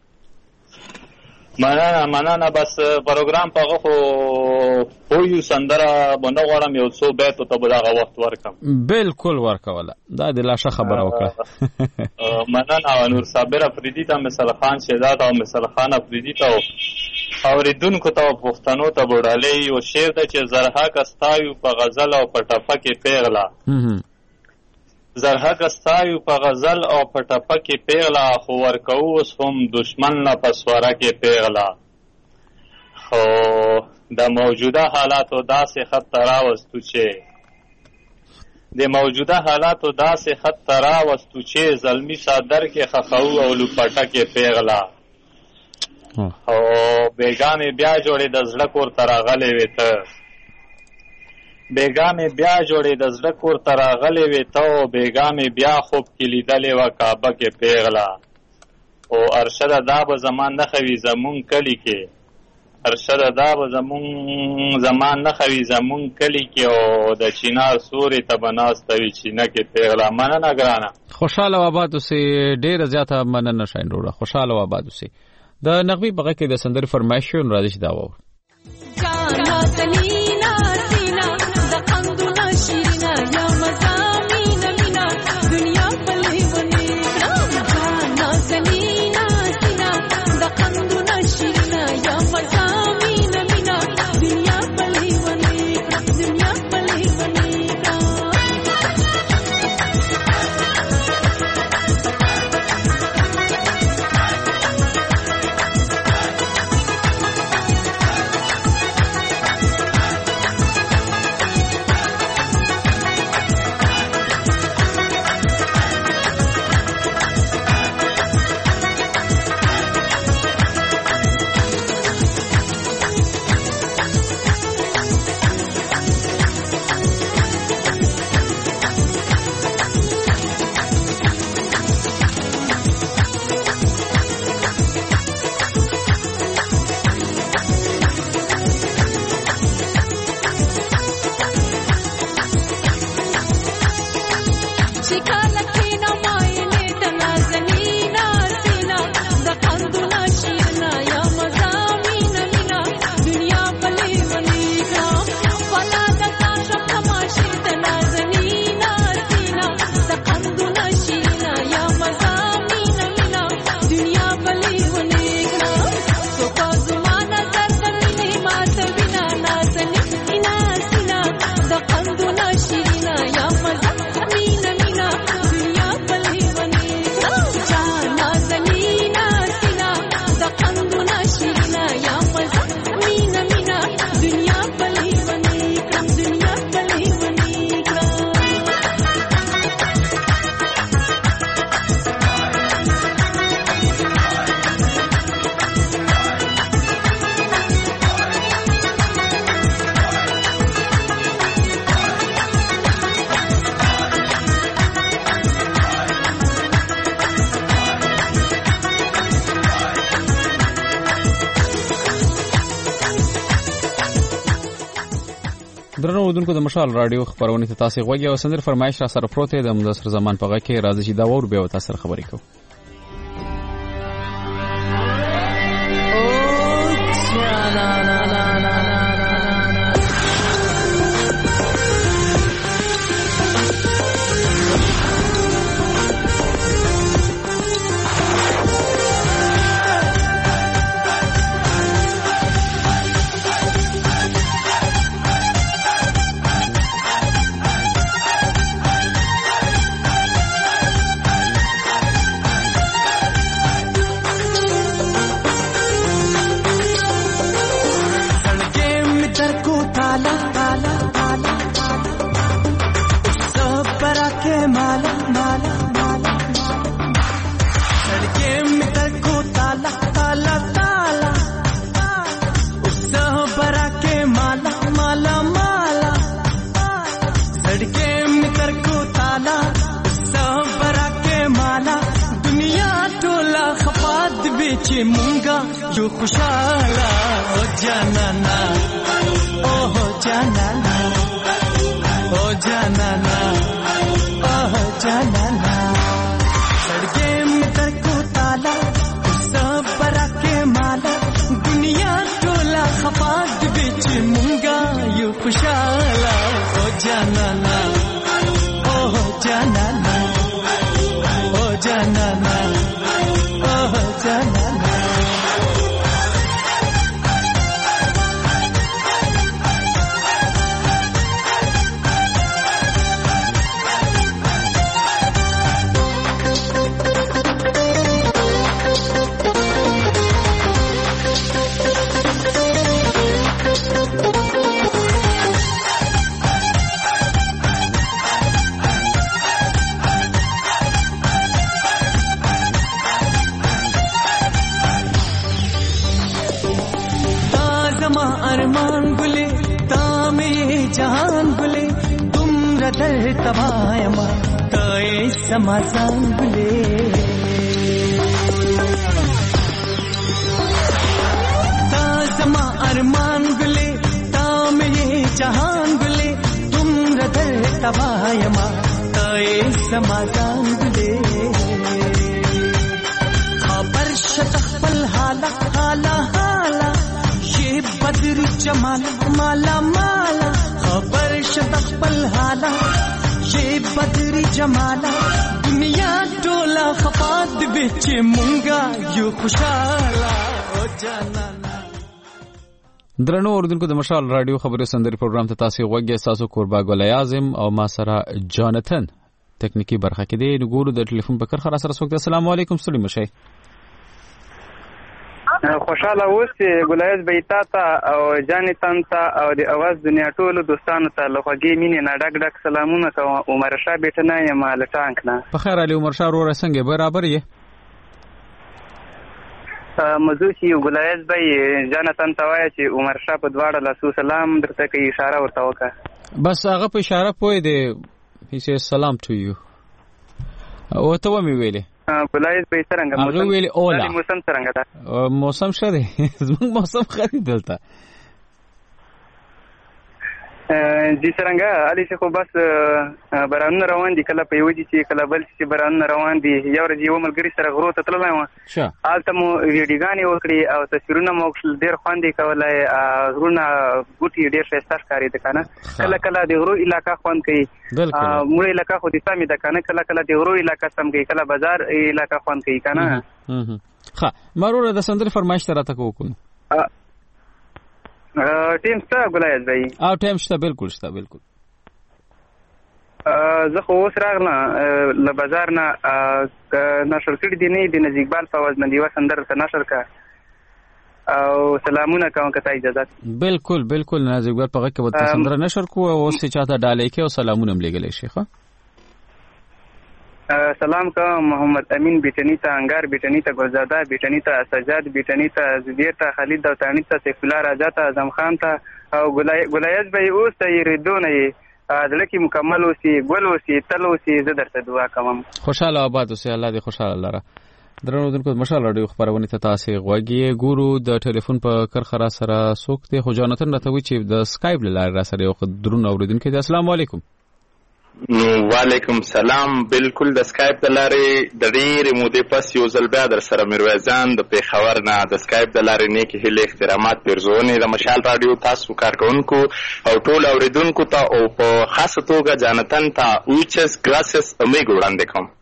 [SPEAKER 16] مننه بس پروګرام په غو خو یو سندره باندې غواړم یو څو بیت ته بلغه وخت ورکم.
[SPEAKER 1] بالکل ورکوله دا د لاشه خبره وکړه.
[SPEAKER 16] مننه نور صابر افریدی ته مثال خان شهزاد او مثال خان افریدی ته اوریدونکو ته پښتنو ته وړاندې یو شعر د چې زرها کستایو په غزل او په ټپه کې پیغلا زرها کستایو په غزل او په ټپه کې پیغلا خو ورکو اوس هم دشمن نه پسواره کې پیغلا خو د موجوده حالاتو داسې خط راوستو چې زلمی صادر کې خخو او لپټه کې پیغلا او بیګامې بیا جوړې د زړه کور ته راغلې وې ته بیګامې بیا خوب کې لیدلې وه کعبه کې پیغله او ارشده دا به زمان نښوي زمونږ کلي کې او د چینار سوري ته به ناسته وي چینه کې پیغله. مننه ګرانه
[SPEAKER 1] خوشحاله و آباد اوسئ. ډېره زیاته مننه شاهین وروره خوشحاله و آباد اوسئ. د نغمې په غږ کې د سندرې فرمایش شو راځي چې دا وو درنو اوردونکو د مشال رادیو خبرونه ته تاسو غوږی او سندر فرمایش را سره پروت د مدثر زمان په غږ کې راځي چې دا ور به تاسو سره خبرې کوو.
[SPEAKER 9] मुंगा जो खुशाला हो जाना ओ जाना ओ जाना ओ जाना सड़के में तरको ताला सब बरा के माला दुनिया टोला खपात बिच मुंगा यो खुशाला हो जाना ओ जाना ओ जाना ओ जाना अरमान गुले तामे जहान गुले तुम रदर तबायमा ताए समासान गुले ताजमा अरमान गुले तामे जहान गुले तुम रदर तबायमा ताए समासान गुले खबर शतखल हाला हाला हाला बदरी जमाला माला माला खबर शतखल हाला ये बदरी जमाला दुनिया टोला खपात बिच मुंगा यो खुशाला हो जाना.
[SPEAKER 1] درنو اوردونکو د مشال رادیو خبرو سندري پروګرام ته تاسو غوږی تاسو قربا ګل اعظم او ما سره جانتن ټکنیکی برخه کې دی. نګورو د ټلیفون په کرخه سره سوګ. السلام علیکم سلیم شي.
[SPEAKER 17] خوشاله اوسې ګلایز بیتا ته او جانتن ته او د اواز دنیا ټولو دوستانو ته له خوږې مینې نه ډک ډک سلامونه کوم. عمر شاه بیٹه نه یم له ټانک نه.
[SPEAKER 1] په خیر علي عمر شاه ورو څنګه برابر یې
[SPEAKER 17] مزو چې ګلایز بای جانتن ته وایي چې عمر شاه په دواړه لاسو سلام درته کوي اشاره ورته وکړه.
[SPEAKER 1] بس هغه په اشاره پوي دی he says salam to you او ته و می ویلې
[SPEAKER 17] ګلایز به څنګه موسم څنګه ده
[SPEAKER 1] موسم شه دی زموږ موسم خري دلته
[SPEAKER 17] جی څنګه علي چې خو بس باران روان دي کله په یوځي چې کله بل چې باران روان دي یو ورځ یو ملګری سره غرو ته تللی و حالته مو ویډیوګانې وکړي او تصویرونه مو ډېر خوندې کولای غرونه بوټي ډېر ښایسته ښکارېده که نه کله کله د غرو علاقه خوند کوي موږ علاقه خو د سمې ده که نه کله کله د غرو علاقه سم کوي کله بازار علاقه خوند کوي که نه
[SPEAKER 1] ښه مروره د سندرې فرمایش ته راته وکړو
[SPEAKER 17] ټیم شته ګلایز بھائی
[SPEAKER 1] او ټیم شته بالکل شته بالکل
[SPEAKER 17] زه خو اوس راغله له بازار نه نشر کړي دي نه د نزیک بال په आवाज باندې یوه سندره ته نشر کا او سلامونه کوم که ته اجازه
[SPEAKER 1] بالکل بالکل نزیک بال په غږ کې ورته سندره نشر کو او اوس چاته ډالۍ کې او سلامونه هم لېږلی شي ښه
[SPEAKER 17] سلام کا محمد امین بیٹنی تا انگار بیٹنی تا گلزادہ بیٹنی تا سجاد بیٹنی تا زبیر تا خالد دوتانی تا سیف الله راجا تا اعظم خان تا او ګلایز به اوس ته ریدونه دلته کې مکمل اوسي ګل اوسي تل اوسي زه درته دعا کوم
[SPEAKER 1] خوشاله آباد اوسې الله دې خوشاله لره درنو دونکو مشال رادیو خبرونه ته تاسو غوږی ګورو د ټلیفون په کرخه را سره څوک ته خو جانتن راته وی چې د سکایپ لاره را سره یو درون اوریدونکو ته السلام علیکم.
[SPEAKER 18] وعلیکم سلام. بالکل د سکایپ د لارې د ډېرې مودې پس یو ځل بیا در سره میرویس جان د پیښور نه د سکایپ د لارې نیکې هیلې احترامات پیرزونې د مشال رادیو تاسو کارکونکو او ټول اوریدونکو ته او په خاصه توګه جانتن ته اوچس ګراسس امیګ وړاندې کوم.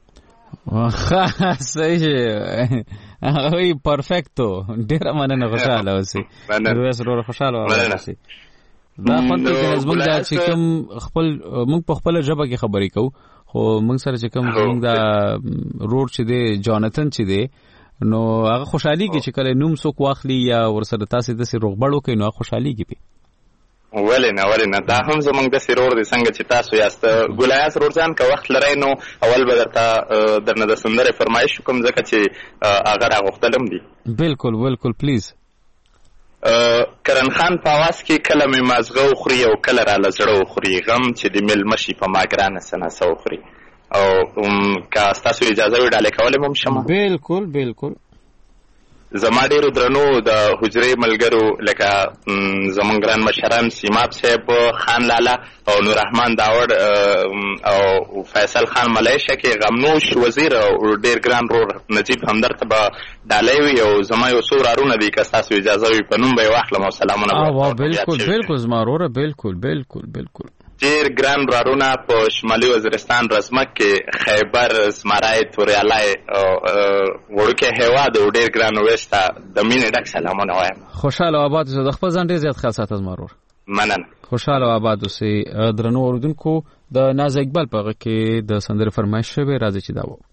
[SPEAKER 1] صحیح وی پرفیکټو ډیر مننه خوشاله اوسئ میرویس ورور خوشاله اوسئ. دا خپل د زموږ د چې کوم خپل موږ په خپل ژبه کې خبرې کوو خو موږ سره چې کوم زموږ د رور چې دی جانتن چې دی نو هغه خوشحاليږي چې کله نوم څوک واخلي یا ورسره تاسو د سي روغبړو کوي نو خوشحاليږي په
[SPEAKER 18] ولې نه دا هم زمونږ د سرور دي څنګه چې تاسو یاست ګولایاس روزان که وخت لرئ نو اول به درنه د سندرې فرمایش کوم ځکه چې هغه راغوښتلم دي.
[SPEAKER 1] بالکل پلیز.
[SPEAKER 18] کرن خان په اواز کې کله مې مازغه وخوري او کله راله زړه وخوري غم چې د میل مشي په ما ګرانه سناسه وخوري او که ستاسو اجازه وي ډالۍ کولی هم شمه.
[SPEAKER 1] بالکل
[SPEAKER 18] زما ډېرو درنو د حجرې ملګرو لکه زمونږ ګران مشران سیماب صاحب خان لالا او نوررحمان داوړ او فیصل خان ملیشه کې غمنوش وزیر او ډېر ګران رور نجیب همدرد ته به ډالۍ وي او زما یو څو ورارونه دي که ستاسو اجازه وي په نوم به یې واخلم او سلامونه
[SPEAKER 1] بالکل زما وروره بالکل
[SPEAKER 18] ډېر ګران ورارونه په شمالي وزیرستان رزمک کې خیبر زمرای توریالی وړوکی هیواد او ډېر ګران ویش ته د مینې ډک سلامونه وایم.
[SPEAKER 1] خوشحاله او آباد اوسئ. د خپل ځان ډېر زیات خیال ساته زما ورور.
[SPEAKER 18] مننه.
[SPEAKER 1] خوشحاله او آباد اوسئ. درنو اوریدونکو د ناز اقبال په هغه کې د سندرې فرمایش شوی راځي چې دا و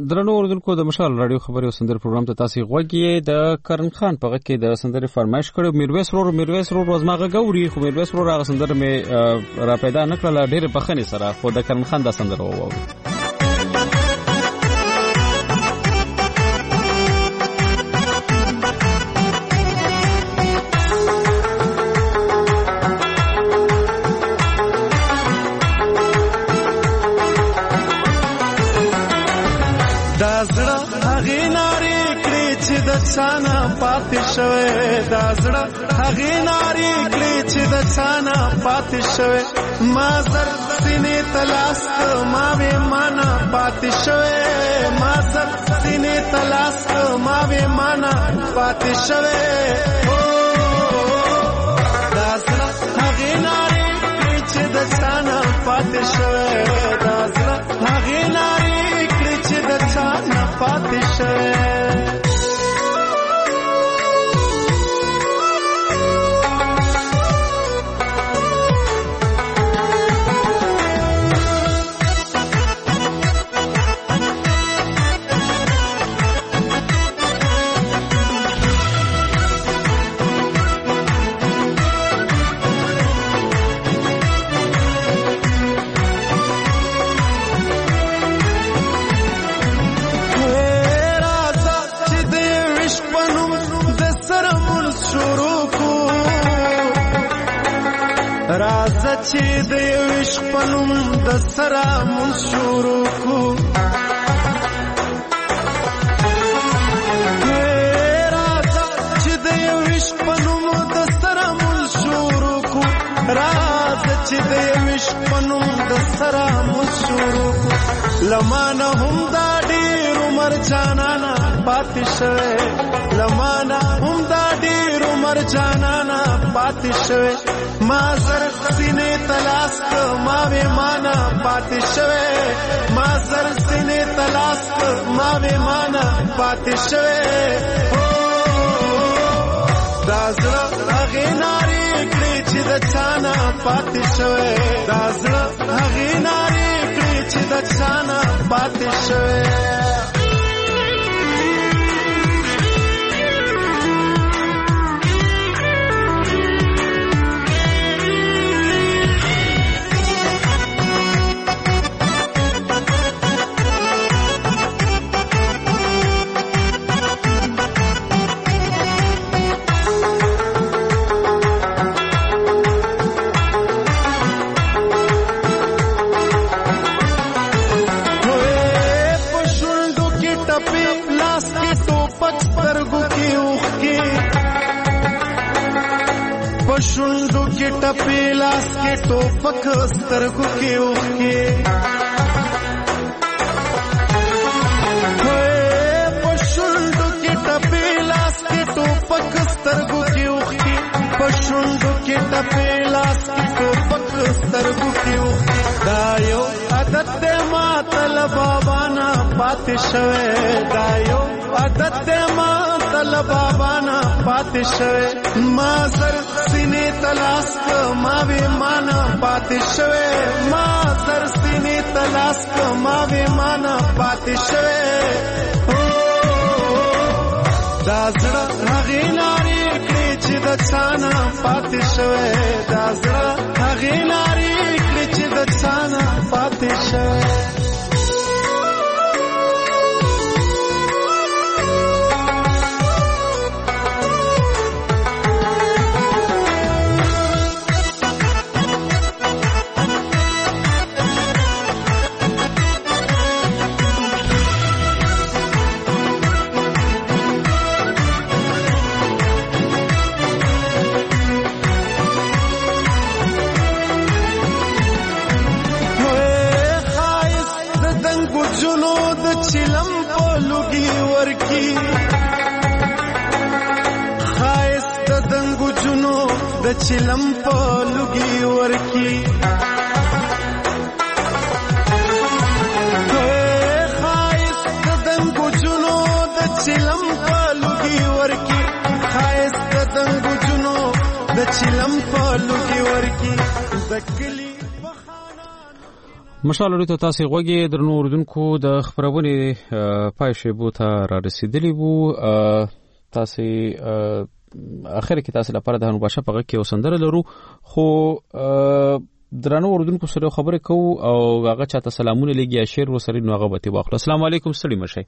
[SPEAKER 1] درنو اوردونکو د مشال رادیو خبري او سندر پروګرام ته تاسو غوږی د کرن خان په غږ کې د سندر فرمایش کړو. میرویس رور روزماغه ګوري خو میرویس رور هغه سندر مې را پیدا نکړل ډېر بخنه سره خو د کرن خان د سندر وو.
[SPEAKER 14] چانا پاتې شوه دا زړه هغه ناری کړي چې د چانا پاتې شوه ما زر سینې تلاش ما به معنا پاتې شوه ما زر سینې تلاش ما به معنا پاتې شوه دا زړه هغه ناری کړي چې د چانا پاتې شوه دا زړه هغه ناری کړي چې د چانا پاتې شوه. راځه چې د عشق په نوم د سره مون شروع کو راځه چې د عشق په نوم د سره مون شروع کو راځه چې د عشق په نوم د سره مون شروع کو لمانه هم دا ډېر عمر جانانا پاتې شوه لمانه هم دا ډېر عمر جانانا پاتې شوه ما زر سینې تلاش ما به معنا پاتې شوه ما زر سینې تلاش ما به معنا پاتې شوه دا زړه هغه ناری کړي چې د چانا پاتې شوه دا زړه هغه ناری کړي چې د چانا پاتې شوه. شوندو کې ټپې لاس کې ټوپک سترګو کې اوښکې په شوندو کې ټپې لاس کې ټوپک سترګو کې اوښکې په شوندو کې ټپې لاس کې ټوپک سترګو کې اوښکې دا یو عادت دی ماته له بابا نه پاتې شوی دا یو عادت دی ماته له بابا نه پاتې شوی ما زر سینې تلاش ما به معنا پاتې شوه ما زر سینې تلاش ما به معنا پاتې شوه دا زړه هغه ناری کړي چې د چانا پاتې شوه دا زړه هغه ناری کړي چې د چانا پاتې شوه. چلم په لوګي ورکی خایس د دنګو جنو د چلم په لوګي ورکی خایس د دنګو جنو د چلم په لوګي ورکی خایس د دنګو جنو د چلم په لوګي ورکی د کلی
[SPEAKER 1] مشال لري ته تاسو غوږی درنو اوردونکو د خبرونه پای شیبو ته را رسیدلی وو. تاسو اخر کې تاسو لپاره د هنوباشه په غږ کې وسندره لرو، خو درنو اوردونکو سره خبرې کوو او هغه چاته سلامونه لګي شعر وسري نو هغه به تی واخلو. السلام علیکم ستړي مشي.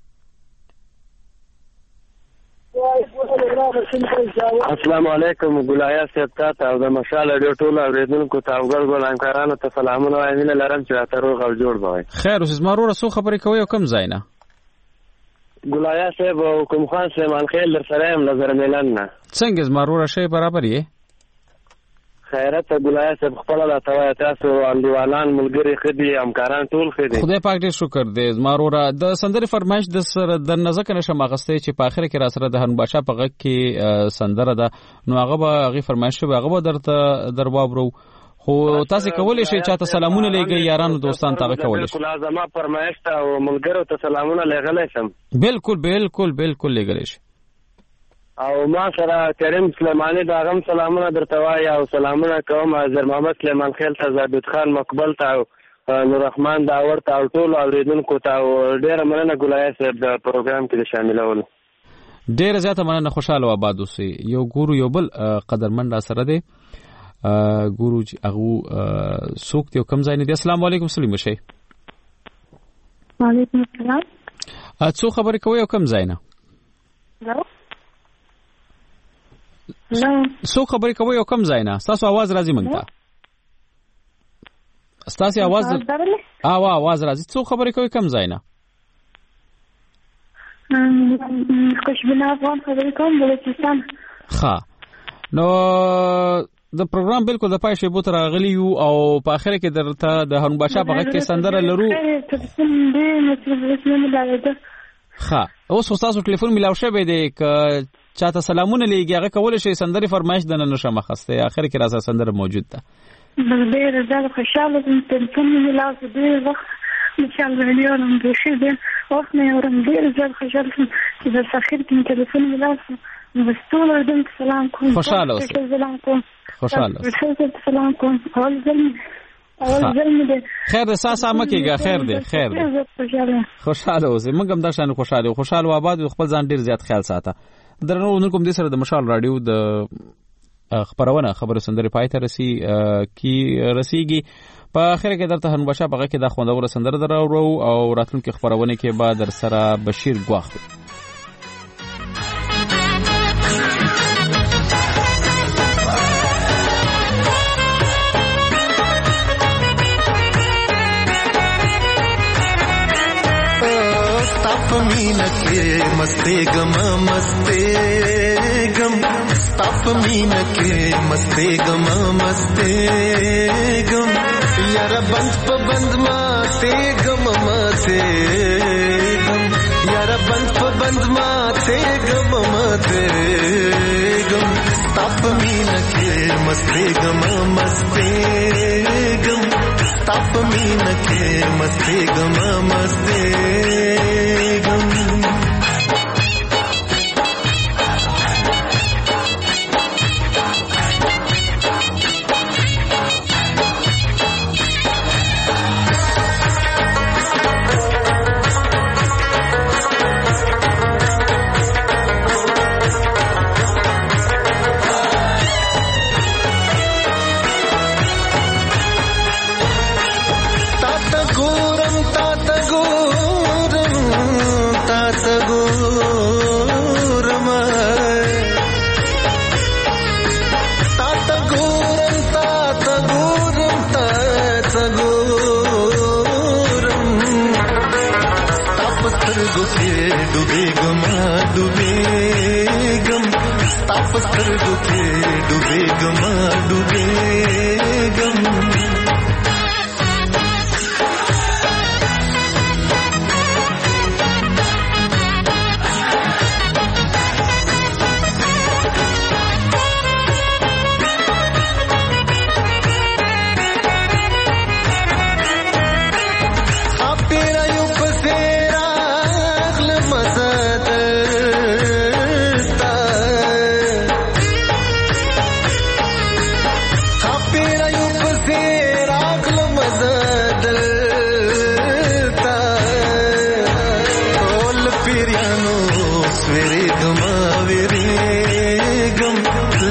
[SPEAKER 19] السلام علیکم ګلایا صاحب ته او د مشال ډېر ټول اوریدونکو ته او ګل انکارانو ته سلامونه وایم. نه لرم چې تاسو روغ او جوړ وای.
[SPEAKER 1] خیر اوس زما سو خبرې کوي او کم ځای نه
[SPEAKER 19] ګلایا صاحب او کوم خان سلیمان خیل در سره هم نظر ملن نه
[SPEAKER 1] څنګه زما شي برابر یې
[SPEAKER 19] خیرت ګلایا صاحب خپل لا تاسو انډیوالان ملګری خدي همکاران ټول خدي
[SPEAKER 1] خدای پاک دې شکر دې زما د سندري فرمایش د سره د نزدک نشه مغسته چې په اخر کې را سره د هنباشه په غږ کې سندره ده نو هغه به هغه فرمایش به هغه درته دربابرو. خو تاسو کولای شئ چې تاسو سلامونه لګي یارانو دوستان ته کولای شئ.
[SPEAKER 19] لازمه فرمایش ته او ملګرو ته سلامونه لګلای شم.
[SPEAKER 1] بالکل لګلای شئ.
[SPEAKER 19] او ما سره کریم سلیمانی دا غم سلامونه درته وایي او سلامونه کوم حضرت محمد سلیمان خیل ته زابط خان مقبل ته نور رحمان داور ته او ټول اوریدونکو ته ډیره مننه ګلایا صاحب د پروګرام کې شاملول.
[SPEAKER 1] ډیره زیاته مننه. خوشاله و آباد اوسئ. یو ګورو یو بل قدرمن را سره دی ګورو چې هغه څوک دی او کوم ځای نه دی. السلام علیکم سلیم شي.
[SPEAKER 15] وعلیکم السلام.
[SPEAKER 1] څو خبرې کوي او کوم ځای نه څو خبرې کوي او کوم ځای نه تاسو आवाज راځي مونږ ته تاسو आवाज راځي څو خبرې کوي کوم ځای نه
[SPEAKER 15] خوشبینه افغان خبرې کوم بلوچستان.
[SPEAKER 1] ښه نو د پروګرام بالکل د پای شیبو تر غلی یو او په اخر کې درته د هنباشه په غږ کې سندره لرو. ښه اوس تاسو ټلیفون ملاو شوی دی ک چاته سلامونه لګي هغه کول شي سندري فرمایش د نن شمه خسته اخر کې راځه سندره موجود ده.
[SPEAKER 15] ډېر زړه خوشاله یم ټلیفون ملاو دی وخت ان شاء الله اليوم بخير دي وقت ما يورم دير زاد خجل اذا سخرت من تليفون ملاو بس طول ردمت سلامكم
[SPEAKER 1] خوشاله خوشاله
[SPEAKER 15] سلامكم اول ظلم دي
[SPEAKER 1] خیر ده ساسا مکیږي خیر ده خوشاله اوسې موږ هم دا شان خوشاله و آباد خپل ځان ډیر زیات خیال ساته. درنو نن کوم د سره د مشال رادیو د خبرونه خبر سندري پایته رسیږي په اخر کې درته هنباشه بغه کې د خوندور سندره درو او راتلونکي خبرونه کې بعد در سره بشیر ګواخ
[SPEAKER 14] मीना के मस्ते गम ताप मीना के मस्ते गम यार बंद माते गम माते गम यार बंद माते गम माते गम ताप मीना के मस्ते गम ताप मीना के मस्ते गम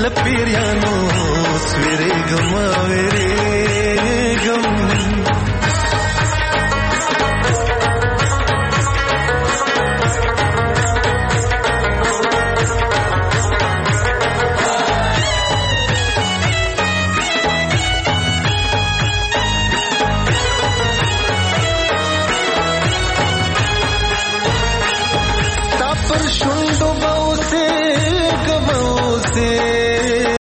[SPEAKER 14] لپیریانو سویرې ګما ویرې